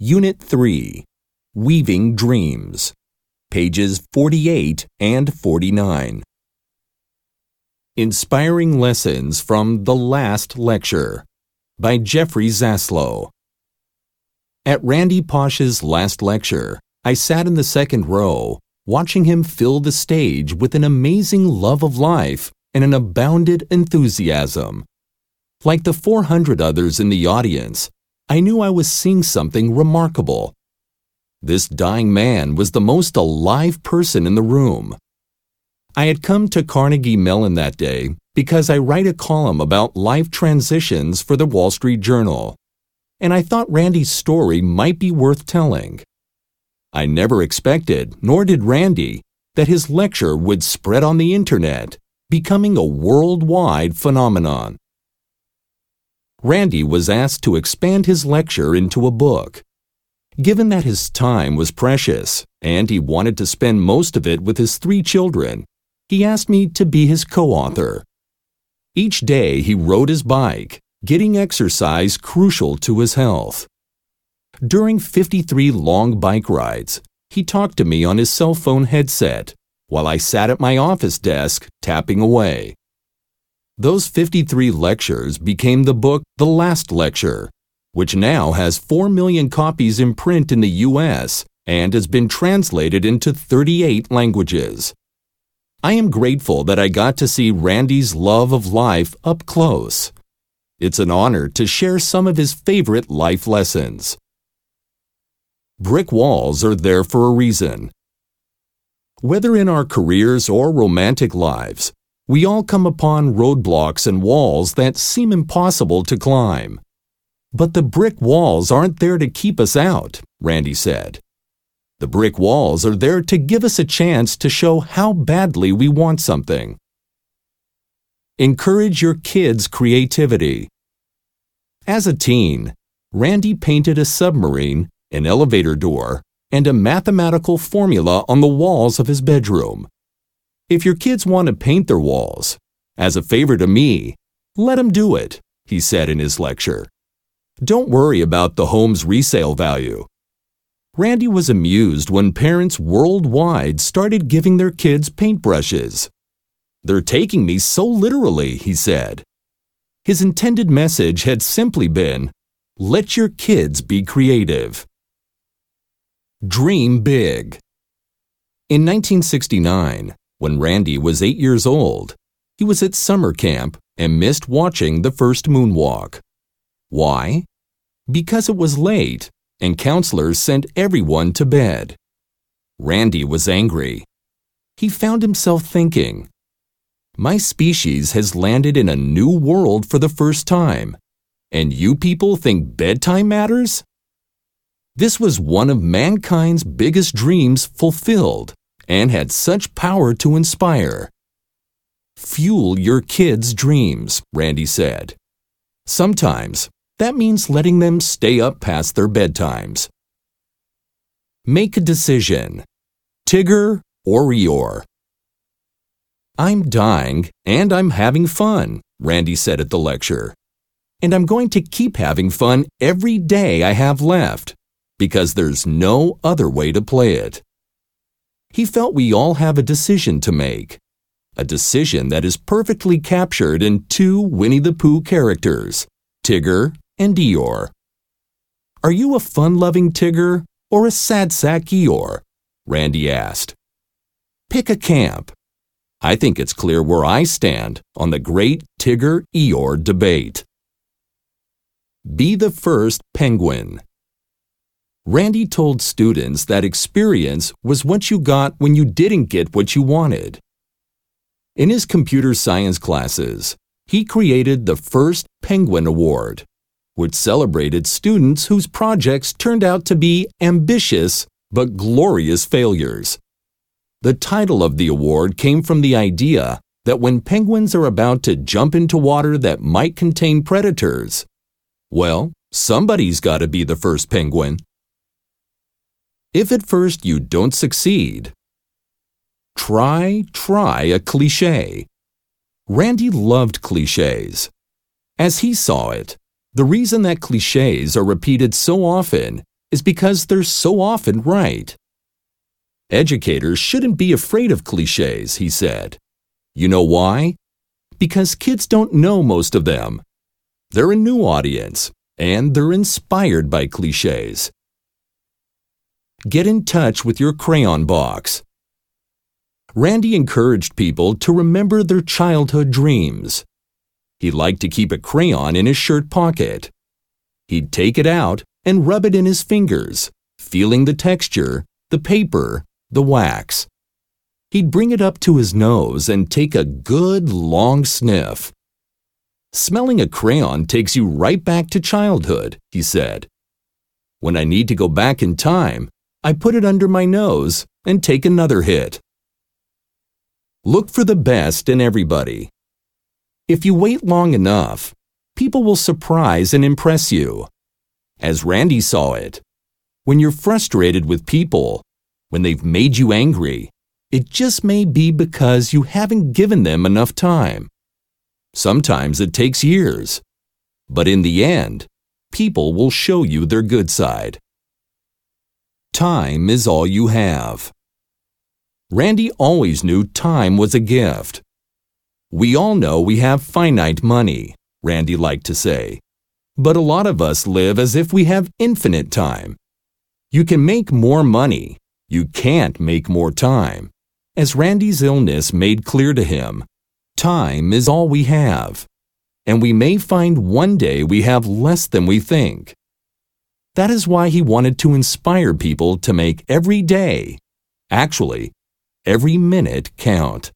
Unit 3, Weaving Dreams, pages 48 and 49. Inspiring Lessons from the Last Lecture by Jeffrey Zaslow. At Randy Pausch's last lecture, I sat in the second row, watching him fill the stage with an amazing love of life and an abounded enthusiasm. Like the 400 others in the audience, I knew I was seeing something remarkable. This dying man was the most alive person in the room. I had come to Carnegie Mellon that day because I write a column about life transitions for the Wall Street Journal, and I thought Randy's story might be worth telling. I never expected, nor did Randy, that his lecture would spread on the internet, becoming a worldwide phenomenon. Randy was asked to expand his lecture into a book. Given that his time was precious and he wanted to spend most of it with his 3 children, he asked me to be his co-author. Each day he rode his bike, getting exercise crucial to his health. During 53 long bike rides, he talked to me on his cell phone headset while I sat at my office desk tapping away. Those 53 lectures became the book The Last Lecture, which now has 4 million copies in print in the U.S. and has been translated into 38 languages. I am grateful that I got to see Randy's love of life up close. It's an honor to share some of his favorite life lessons. Brick walls are there for a reason. Whether in our careers or romantic lives, we all come upon roadblocks and walls that seem impossible to climb. But the brick walls aren't there to keep us out, Randy said. The brick walls are there to give us a chance to show how badly we want something. Encourage your kids' creativity. As a teen, Randy painted a submarine, an elevator door, and a mathematical formula on the walls of his bedroom. If your kids want to paint their walls, as a favor to me, let them do it, he said in his lecture. Don't worry about the home's resale value. Randy was amused when parents worldwide started giving their kids paintbrushes. They're taking me so literally, he said. His intended message had simply been, let your kids be creative. Dream big. In 1969, when Randy was 8 years old, he was at summer camp and missed watching the first moonwalk. Why? Because it was late and counselors sent everyone to bed. Randy was angry. He found himself thinking, my species has landed in a new world for the first time, and you people think bedtime matters? This was one of mankind's biggest dreams fulfilled and had such power to inspire. Fuel your kids' dreams, Randy said. Sometimes that means letting them stay up past their bedtimes. Make a decision. Tigger or Eeyore? I'm dying and I'm having fun, Randy said at the lecture. And I'm going to keep having fun every day I have left, because there's no other way to play it. He felt we all have a decision to make, a decision that is perfectly captured in 2 Winnie the Pooh characters, Tigger and Eeyore. Are you a fun-loving Tigger or a sad-sack Eeyore? Randy asked. Pick a camp. I think it's clear where I stand on the great Tigger-Eeyore debate. Be the first penguin. Randy told students that experience was what you got when you didn't get what you wanted. In his computer science classes, he created the first Penguin Award, which celebrated students whose projects turned out to be ambitious but glorious failures. The title of the award came from the idea that when penguins are about to jump into water that might contain predators, well, somebody's got to be the first penguin. If at first you don't succeed, try a cliché. Randy loved clichés. As he saw it, the reason that clichés are repeated so often is because they're so often right. Educators shouldn't be afraid of cliches, he said. You know why? Because kids don't know most of them. They're a new audience, and they're inspired by cliches. Get in touch with your crayon box. Randy encouraged people to remember their childhood dreams. He liked to keep a crayon in his shirt pocket. He'd take it out and rub it in his fingers, feeling the texture, the paper, the wax. He'd bring it up to his nose and take a good long sniff. Smelling a crayon takes you right back to childhood, he said. When I need to go back in time, I put it under my nose and take another hit. Look for the best in everybody. If you wait long enough, people will surprise and impress you. As Randy saw it, when you're frustrated with people, when they've made you angry, it just may be because you haven't given them enough time. Sometimes it takes years, but in the end, people will show you their good side. Time is all you have. Randy always knew time was a gift. We all know we have finite money, Randy liked to say. But a lot of us live as if we have infinite time. You can make more money. You can't make more time. As Randy's illness made clear to him, time is all we have. And we may find one day we have less than we think. That is why he wanted to inspire people to make every day, actually, every minute count.